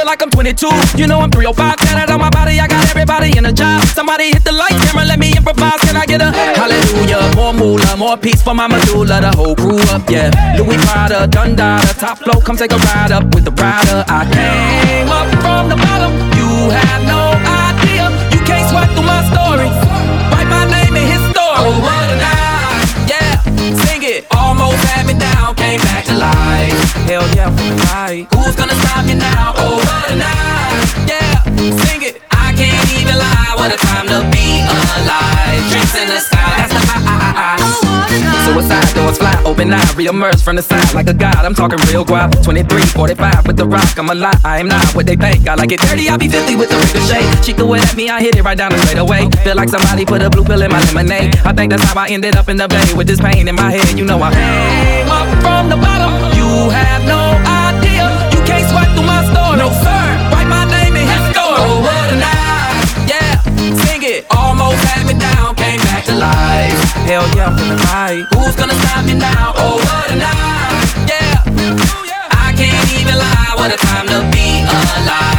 like I'm 22. You know I'm 305, tatted on my body, I got everybody in a job. Somebody hit the light camera, let me improvise. Can I get a hallelujah? More moolah, more peace for my medulla. The whole crew up, yeah. Louis Prada, Dundada, top flow, come take a ride up with the rider. I came up from the bottom, you have no idea. You can't swipe through my story, write my name in his story. Oh, what a night, yeah, sing it. Almost had me down, came back to life. Hell yeah, right. Who's gonna stop me now? Oh, what a night, yeah, sing it. I can't even lie, what a time to be alive. Drinks in the sky, that's the high. Suicide doors fly, open eye, re-emerge from the side like a god. I'm talking real guap, 23, 45 with the rock. I'm a lot, I am not what they think. I like it dirty, I be filthy with the ricochet. She threw it at me, I hit it right down the straight away. Feel like somebody put a blue pill in my lemonade. I think that's how I ended up in the bay with this pain in my head. You know I came up from the bottom. You have no idea. You can't swipe through my story. No sir, write my name in his story. Oh, what a night, yeah, sing it. Almost had me down, came back to life. Hell yeah, I'm feeling right. Who's gonna stop me now? Oh, what a night, yeah. I can't even lie, what a time to be alive.